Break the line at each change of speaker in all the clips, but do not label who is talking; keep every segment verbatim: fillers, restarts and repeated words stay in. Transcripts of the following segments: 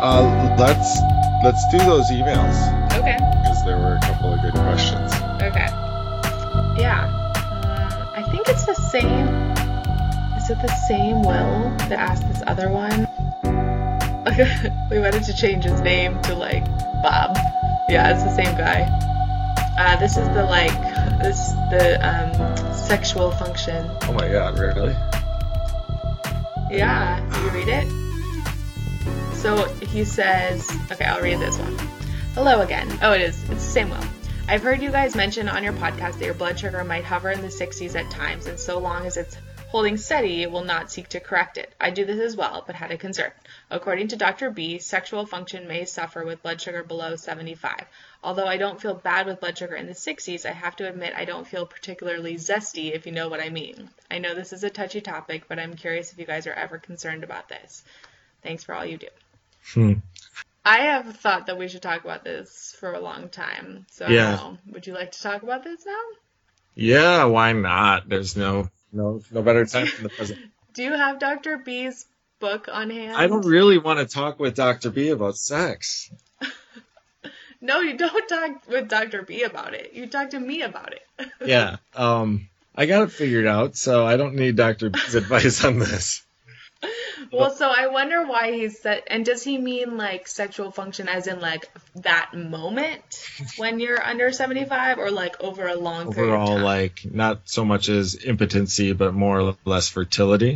Uh, let's let's do those emails
Okay.
because there were a couple of good questions.
Okay. Yeah. Uh, I think it's the same. Is it the same Will that asked this other one? We wanted to change his name to like Bob. Yeah, it's the same guy. Uh, this is the like this the um, sexual function.
Oh my god, really?
Yeah. Do you read it? So he says, okay, I'll read this one. Hello again. Oh, it is. It's the same Will. I've heard you guys mention on your podcast that your blood sugar might hover in the sixties at times, and so long as it's holding steady, it will not seek to correct it. I do this as well, but had a concern. According to Doctor B, sexual function may suffer with blood sugar below seventy-five. Although I don't feel bad with blood sugar in the sixties, I have to admit I don't feel particularly zesty, if you know what I mean. I know this is a touchy topic, but I'm curious if you guys are ever concerned about this. Thanks for all you do.
Hmm.
I have thought that we should talk about this for a long time. So
Yeah.
I don't know. Would you like to talk about this now?
Yeah, why not? There's no no no better time than the present.
Do you have Doctor B's book on hand?
I don't really want to talk with Doctor B about sex.
No, you don't talk with Doctor B about it. You talk to me about it.
Yeah. Um I got it figured out, so I don't need Doctor B's advice on this.
Well, so I wonder why he said, and does he mean like sexual function as in like that moment when you're under seventy-five, or like over a long period of
Overall,
time?
like, not so much as impotency, but more or less fertility,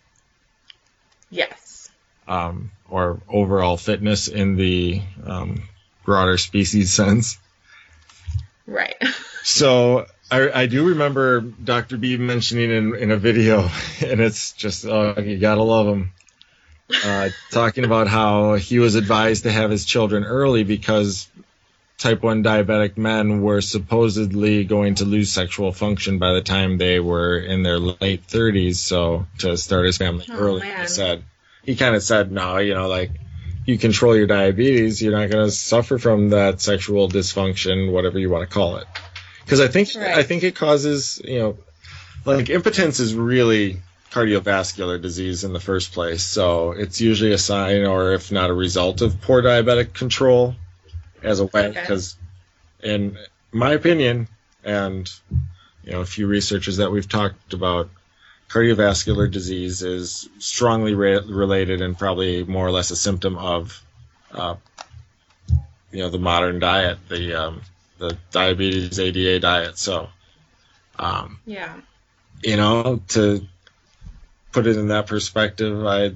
Yes.
um, or overall fitness in the um, broader species sense.
Right.
So I, I do remember Doctor B mentioning in, in a video, and it's just, oh, you gotta love him, uh, talking about how he was advised to have his children early because type one diabetic men were supposedly going to lose sexual function by the time they were in their late thirties, so to start his family
Oh,
early,
man.
he said. He kind of said, no, you know, like, you control your diabetes, you're not going to suffer from that sexual dysfunction, whatever you want to call it. Because I think
Right.
I think it causes, you know, like impotence is really cardiovascular disease in the first place. So it's usually a sign, or if not a result, of poor diabetic control as a way.
Okay.
Because in my opinion, and you know, a few researchers that we've talked about, cardiovascular disease is strongly re- related and probably more or less a symptom of, uh, you know, the modern diet, the um, the diabetes A D A diet. So, um,
Yeah.
you know, to put it in that perspective, I'd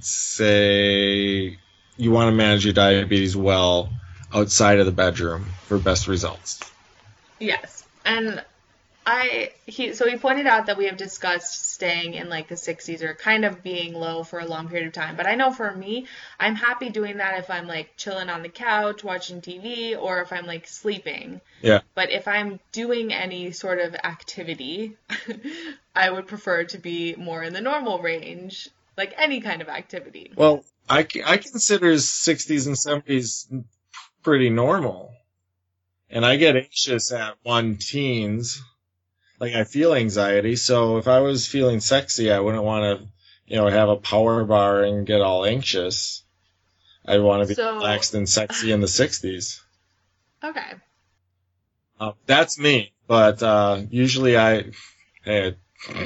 say you want to manage your diabetes well outside of the bedroom for best results.
Yes. And I he so he pointed out that we have discussed staying in like the sixties or kind of being low for a long period of time. But I know for me, I'm happy doing that if I'm like chilling on the couch watching T V, or if I'm like sleeping.
Yeah.
But if I'm doing any sort of activity, I would prefer to be more in the normal range, like any kind of activity.
Well, I, I consider sixties and seventies pretty normal. And I get anxious at one teens. Like, I feel anxiety, so if I was feeling sexy, I wouldn't want to, you know, have a power bar and get all anxious. I'd want to be
So-
relaxed and sexy in the sixties.
Okay.
Uh, that's me, but uh, usually I, hey,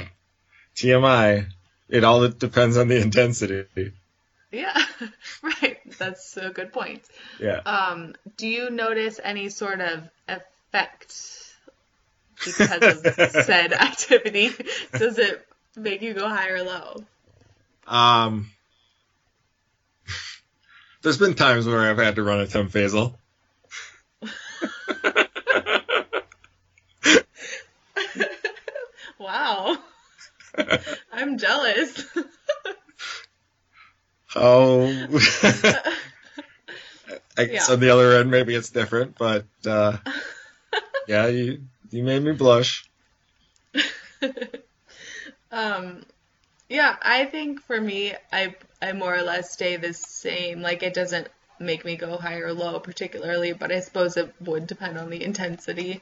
T M I, it all depends on the intensity.
Yeah. Right. That's a good point.
Yeah.
Um, do you notice any sort of effect because of said activity? Does it make you go high or low?
Um, there's been times where I've had to run a temp phasal.
Wow. I'm jealous.
Oh, I guess
Yeah.
on the other end, maybe it's different, but uh, yeah, you you made me blush.
Um, yeah, I think for me, I I more or less stay the same. Like, it doesn't make me go high or low particularly, but I suppose it would depend on the intensity.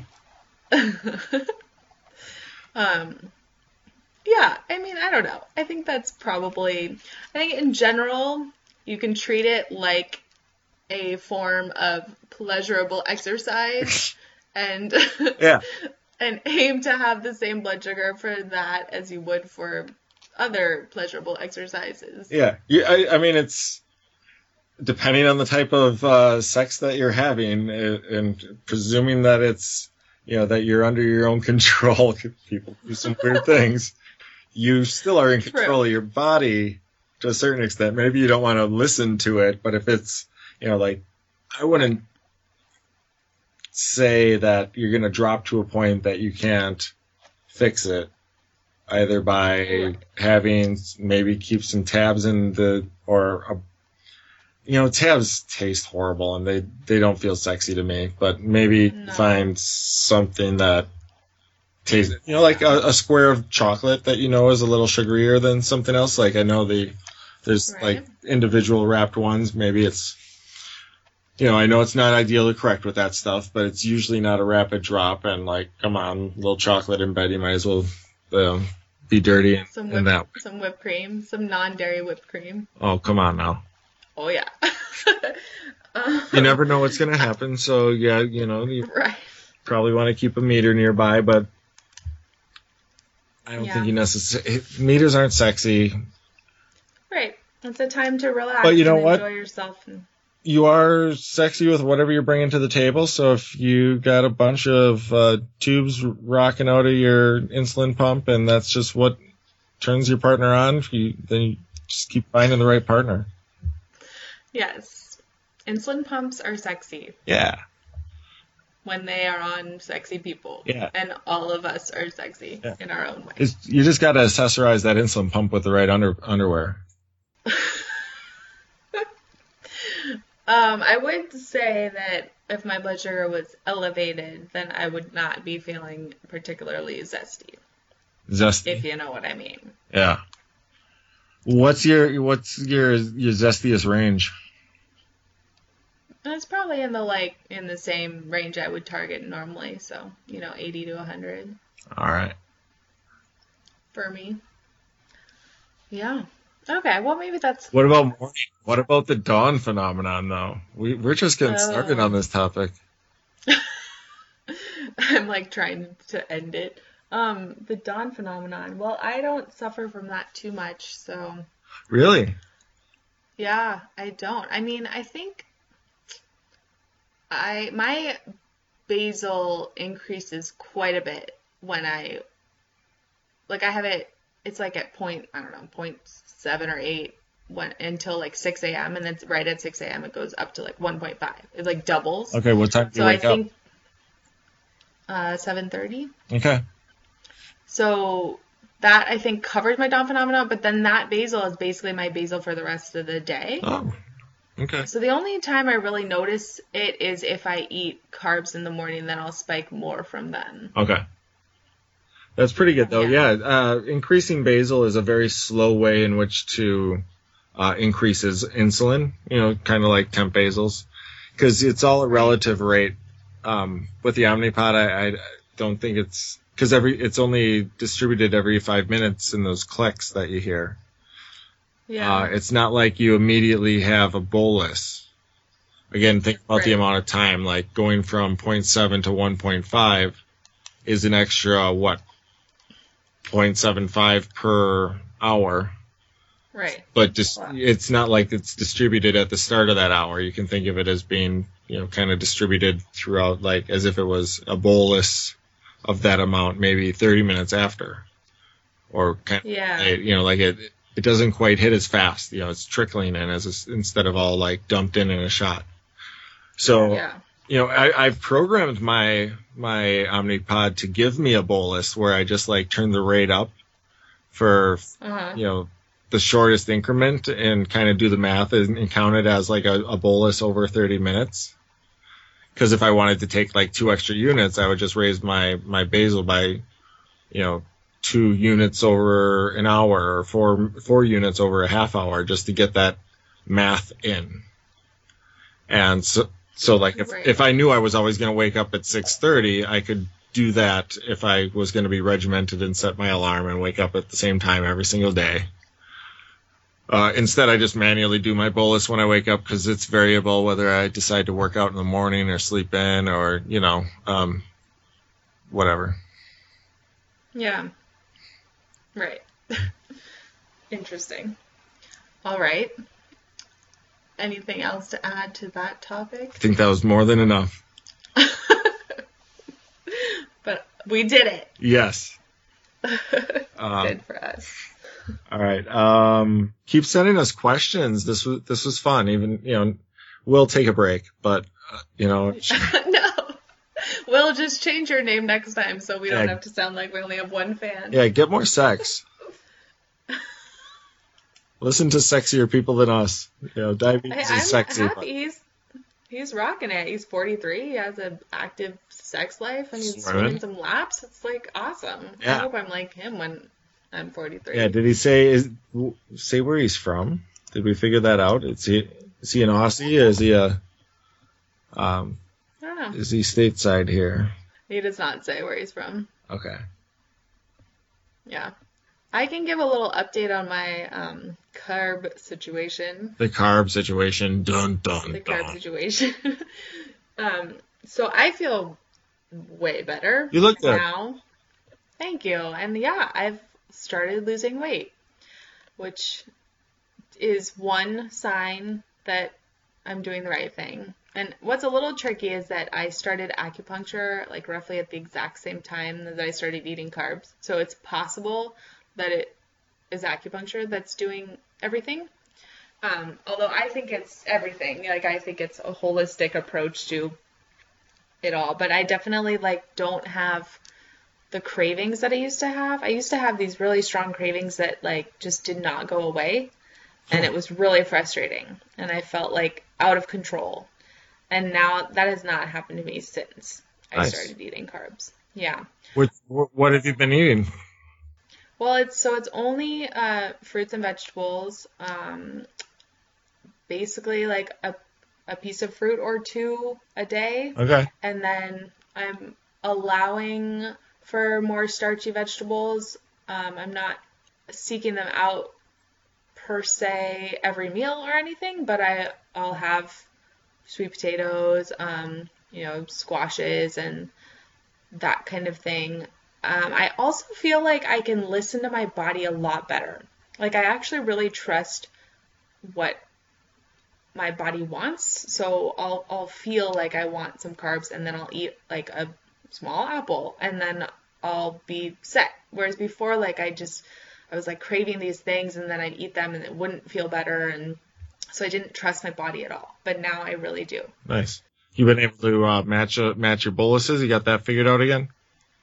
um, yeah, I mean, I don't know. I think that's probably, I think in general, you can treat it like a form of pleasurable exercise and
yeah.
and aim to have the same blood sugar for that as you would for other pleasurable exercises.
Yeah. yeah I, I mean, it's depending on the type of uh, sex that you're having, and, and presuming that it's, you know, that you're under your own control. People do some weird things. You still are in control True. Of your body to a certain extent. Maybe you don't want to listen to it, but if it's, you know, like, I wouldn't say that you're going to drop to a point that you can't fix it, either by having maybe keep some tabs in the, or, a, you know, tabs taste horrible and they, they don't feel sexy to me, but maybe no. find something that tastes, you know, like a, a square of chocolate that you know is a little sugarier than something else. Like I know the, there's right. like individual wrapped ones. Maybe it's, you know, I know it's not ideally correct with that stuff, but it's usually not a rapid drop. And like, come on, little chocolate in bed, you might as well um, be dirty and,
some
and
whipped, that. Some whipped cream, some non-dairy whipped cream.
Oh, come on now.
Oh yeah.
um, you never know what's gonna happen, so yeah, you know, you
right.
probably want to keep a meter nearby, but I don't yeah. think you necessarily meters aren't sexy.
Right. It's a time to relax
but you know
and
what?
enjoy yourself. And...
You are sexy with whatever you're bringing to the table, so if you got a bunch of uh, tubes rocking out of your insulin pump and that's just what turns your partner on, you, then you just keep finding the right partner.
Yes. Insulin pumps are sexy.
Yeah.
When they are on sexy people.
Yeah.
And all of us are sexy yeah. in our own way.
It's, you just got to accessorize that insulin pump with the right under, underwear.
um, I would say that if my blood sugar was elevated, then I would not be feeling particularly zesty.
Zesty?
If you know what I mean.
Yeah. What's your what's your your zestiest range?
It's probably in the like in the same range I would target normally, so you know, eighty to a hundred.
All right.
For me. Yeah. Okay. Well, maybe that's.
What about morning? What about the dawn phenomenon, though? We we're just getting
oh.
started on this topic.
I'm like trying to end it. Um, the dawn phenomenon. Well, I don't suffer from that too much, so.
Really?
Yeah, I don't. I mean, I think I my basal increases quite a bit when I like I have it. It's like at point I don't know point seven or eight when until like six a.m. and then right at six a.m. it goes up to like one point five. It like doubles.
Okay, what time do you
so
wake
I think,
up?
Uh, seven thirty.
Okay.
So that, I think, covers my dawn phenomenon, but then that basal is basically my basal for the rest of the day.
Oh, okay.
So the only time I really notice it is if I eat carbs in the morning, then I'll spike more from then.
Okay. That's pretty good, though. Yeah, yeah uh, increasing basal is a very slow way in which to uh, increase insulin, you know, kind of like temp basals, because it's all a relative rate. Um, with the Omnipod, I, I don't think it's... Because every it's only distributed every five minutes in those clicks that you hear.
Yeah.
Uh, it's not like you immediately have a bolus. Again, think about right. the amount of time. Like going from zero point seven to one point five is an extra, what, zero point seven five per hour.
Right.
But just, wow. it's not like it's distributed at the start of that hour. You can think of it as being, you know, kind of distributed throughout, like as if it was a bolus of that amount, maybe thirty minutes after, or kind of,
yeah.
you know, like it, it doesn't quite hit as fast. You know, it's trickling in as a, instead of all like dumped in in a shot. So,
yeah.
you know, I, I've programmed my my Omnipod to give me a bolus where I just like turn the rate up for
uh-huh.
you know the shortest increment and kind of do the math and, and count it as like a, a bolus over thirty minutes. Because if I wanted to take like two extra units, I would just raise my, my basal by, you know, two units over an hour or four four units over a half hour just to get that math in. And so, so like if,
right.
if I knew I was always going to wake up at six thirty, I could do that if I was going to be regimented and set my alarm and wake up at the same time every single day. Uh, instead, I just manually do my bolus when I wake up because it's variable whether I decide to work out in the morning or sleep in or, you know, um, whatever.
Yeah. Right. Interesting. All right. Anything else to add to that topic?
I think that was more than enough.
But we did it.
Yes.
um, Good for us.
All right. Um, keep sending us questions. This was this was fun. Even you know, we'll take a break, but uh, you know.
No, we'll just change your name next time so we
yeah.
don't have to sound like we only have one fan.
Yeah, get more sex. Listen to sexier people than us. You know, diabetes
hey,
is
I'm
sexy.
Happy.
But...
He's he's rocking it. He's forty-three. He has an active sex life, and he's
Swimming.
swimming some laps. It's like awesome.
Yeah.
I hope I'm like him when I'm forty-three.
Yeah. Did he say is say where he's from? Did we figure that out? Is he is he an Aussie? Or is he a um?
I don't know.
Is he stateside here?
He does not say where he's from.
Okay.
Yeah. I can give a little update on my um, carb situation.
The carb situation. Dun, dun,
The
dun.
carb situation. um, so I feel way better
You look good.
now. Thank you. And yeah, I've started losing weight, which is one sign that I'm doing the right thing. And what's a little tricky is that I started acupuncture like roughly at the exact same time that I started eating carbs. So it's possible that it is acupuncture that's doing everything. Um, although I think it's everything. Like I think it's a holistic approach to it all. But I definitely like don't have the cravings that I used to have. I used to have these really strong cravings that like just did not go away. And it was really frustrating. And I felt like out of control. And now that has not happened to me since I
Nice.
started eating carbs. Yeah.
What, what have you been eating?
Well, it's so it's only uh, fruits and vegetables. Um, basically, like a a piece of fruit or two a day,
Okay.
and then I'm allowing for more starchy vegetables. Um, I'm not seeking them out per se every meal or anything, but I I'll have sweet potatoes, um, you know, squashes and that kind of thing. Um, I also feel like I can listen to my body a lot better. Like I actually really trust what my body wants. So I'll I'll feel like I want some carbs and then I'll eat like a small apple and then I'll be set. Whereas before, like I just I was like craving these things and then I'd eat them and it wouldn't feel better, and so I didn't trust my body at all. But now I really do.
Nice. You've been able to uh, match uh, match your boluses? You got that figured out again?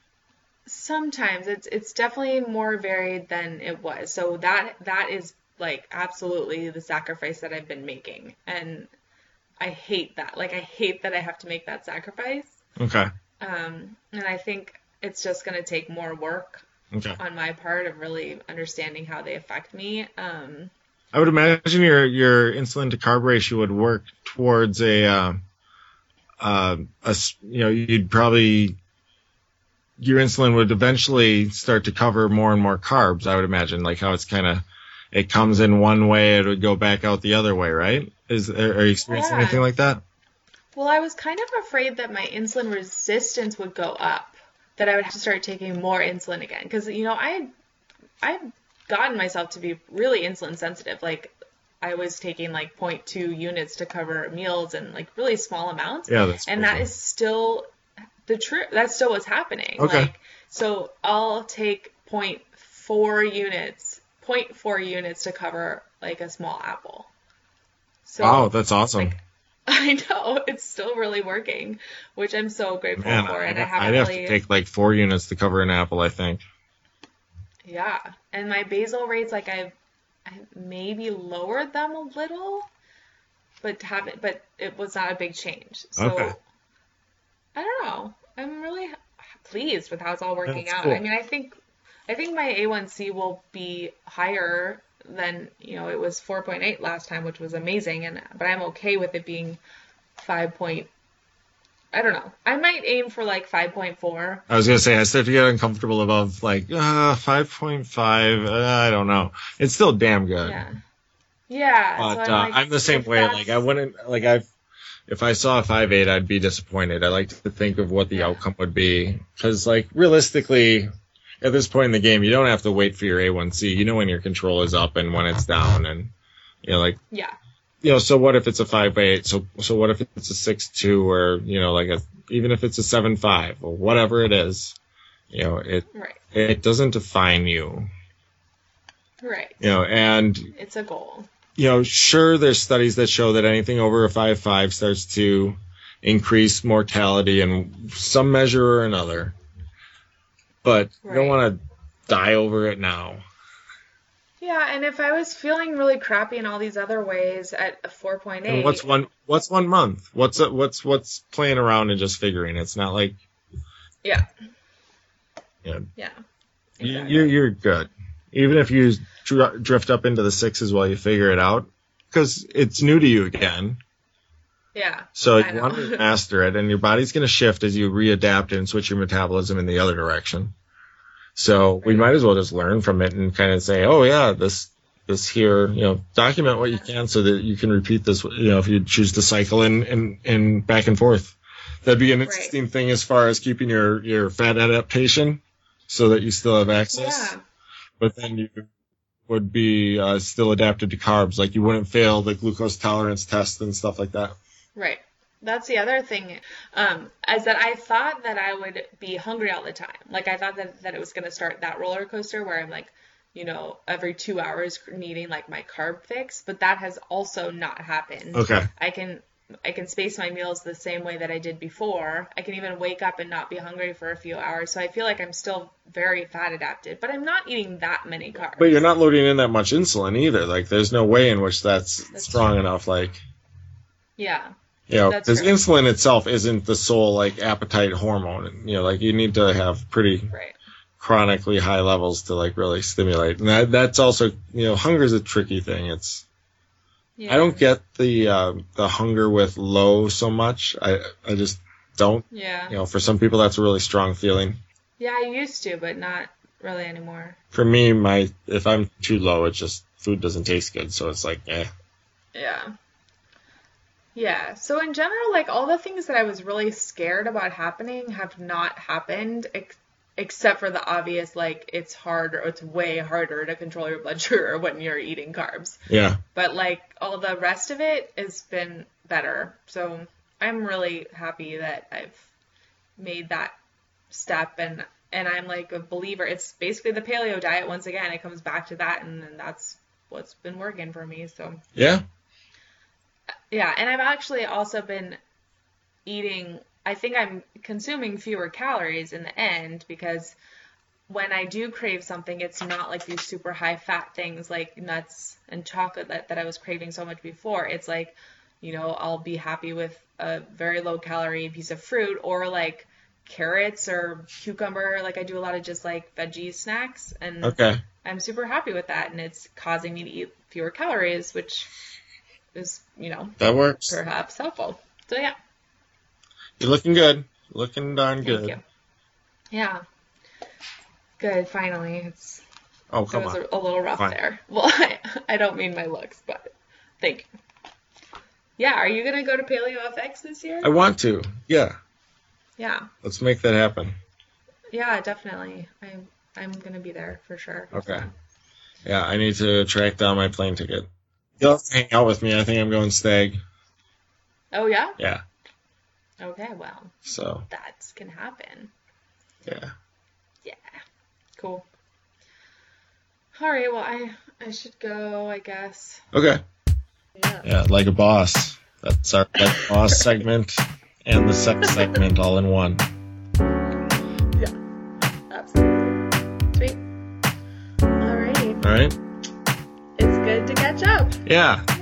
Sometimes it's it's definitely more varied than it was. So that that is like absolutely the sacrifice that I've been making, and I hate that. Like I hate that I have to make that sacrifice.
Okay.
Um, and I think it's just going to take more work
Okay.
on my part of really understanding how they affect me. Um,
I would imagine your your insulin to carb ratio would work towards a, uh, uh, a s- you know, you'd probably, your insulin would eventually start to cover more and more carbs, I would imagine, like how it's kind of, it comes in one way, it would go back out the other way, right? Is Are you experiencing
Yeah.
anything like that?
Well, I was kind of afraid that my insulin resistance would go up, that I would have to start taking more insulin again. Because, you know, I had, I had gotten myself to be really insulin sensitive. Like, I was taking like zero point two units to cover meals and like really small amounts.
Yeah, that's
And
cool.
that is still the truth. That's still what's happening.
Okay.
Like, so I'll take zero point four units, zero point four units to cover like a small apple. So,
Wow, that's awesome.
like, I know, it's still really working, which I'm so grateful
Man,
for. And
I'd,
I haven't
I'd have
really,
to take like four units to cover an apple, I think.
yeah. And my basal rates, like I've, I've maybe lowered them a little, but haven't, but it was not a big change. So
Okay.
I don't know. I'm really pleased with how it's all working
That's
out.
cool.
I mean, I think, I think my A one C will be higher than, you know, it was four point eight last time, which was amazing. And, but I'm okay with it being five point, I don't know. I might aim for like five point four.
I was going to say, I start to get uncomfortable above like uh, five point five. Uh, I don't know. It's still damn good.
Yeah. Yeah.
But
so
uh,
I'm, like,
I'm the same
if
way.
that's-
Like I wouldn't like I've if I saw a five eight, I'd be disappointed. I like to think of what the
Yeah.
outcome would be because like realistically, at this point in the game, you don't have to wait for your A one C. You know when your control is up and when it's down, and you know like
Yeah.
you know. So what if it's a five eight? So so what if it's a six two or you know like a even if it's a seven five or whatever it is, you know it
Right.
it doesn't define you.
Right.
You know, and
It's a goal.
you know, sure, there's studies that show that anything over a five five starts to increase mortality in some measure or another. But you don't
Right.
want to die over it now.
Yeah, and if I was feeling really crappy in all these other ways at a four point eight,
And what's one what's one month? What's a, what's what's playing around and just figuring? It's not like
yeah,
you know,
yeah,
you,
exactly.
you're you're good. Even if you dr- drift up into the sixes while you figure it out, because it's new to you again.
yeah.
So
I
you
know.
want to master it, and your body's going to shift as you readapt it and switch your metabolism in the other direction. So we
Right.
might as well just learn from it and kind of say, oh yeah, this this here, you know, document what you can so that you can repeat this, you know, if you choose to cycle in and in back and forth. That'd be an
Right.
interesting thing as far as keeping your, your fat adaptation so that you still have access.
Yeah,
But then you would be uh, still adapted to carbs. Like you wouldn't fail the glucose tolerance test and stuff like that.
right. That's the other thing, um, is that I thought that I would be hungry all the time. Like I thought that, that it was going to start that roller coaster where I'm like, you know, every two hours needing like my carb fix, but that has also not happened.
Okay.
I can I can space my meals the same way that I did before. I can even wake up and not be hungry for a few hours. So I feel like I'm still very fat adapted, but I'm not eating that many carbs.
But you're not loading in that much insulin either. Like there's no way in which that's,
That's
strong
true.
enough. Like,
Yeah.
you know,
That's
because
true.
insulin itself isn't the sole like appetite hormone. You know, like you need to have pretty
Right.
chronically high levels to like really stimulate. And that, that's also, you know, hunger is a tricky thing. It's,
Yeah.
I don't get the, uh, the hunger with low so much. I, I just don't,
Yeah.
you know, for some people that's a really strong feeling.
Yeah, I used to, but not really anymore.
For me, my, if I'm too low, it's just food doesn't taste good. So it's like, eh.
Yeah. Yeah. So in general, like all the things that I was really scared about happening have not happened, ex- except for the obvious, like it's harder, it's way harder to control your blood sugar when you're eating carbs.
Yeah.
But like all the rest of it has been better. So I'm really happy that I've made that step, and and I'm like a believer. It's basically the paleo diet once again. It comes back to that, and, and that's what's been working for me. So
Yeah.
yeah, and I've actually also been eating, I think I'm consuming fewer calories in the end, because when I do crave something, it's not like these super high fat things like nuts and chocolate that, that I was craving so much before. It's like, you know, I'll be happy with a very low calorie piece of fruit, or like carrots or cucumber. Like I do a lot of just like veggie snacks, and
Okay.
I'm super happy with that, and it's causing me to eat fewer calories, which is, you know,
That works.
perhaps helpful. So yeah,
You're looking good. Looking darn
thank
good.
you. Yeah, good. Finally, it's
Oh,
it
come
was
on.
a, a little rough
Fine.
there. Well, I, I don't mean my looks, but thank you. Yeah, are you gonna go to Paleo F X this year?
I want to. Yeah.
Yeah,
Let's make that happen.
yeah, definitely. I'm I'm gonna be there for sure.
Okay.
So.
Yeah, I need to track down my plane ticket. You'll have to hang out with me. I think I'm going stag.
Oh yeah.
Yeah.
Okay, well,
So,
that can happen.
yeah.
Yeah. Cool. All right, well, I I should go, I guess.
Okay.
Yeah.
Yeah, like a boss. That's our like boss segment and the sex segment all in one.
Absolutely. Sweet. All right.
All right?
It's good to catch up.
Yeah.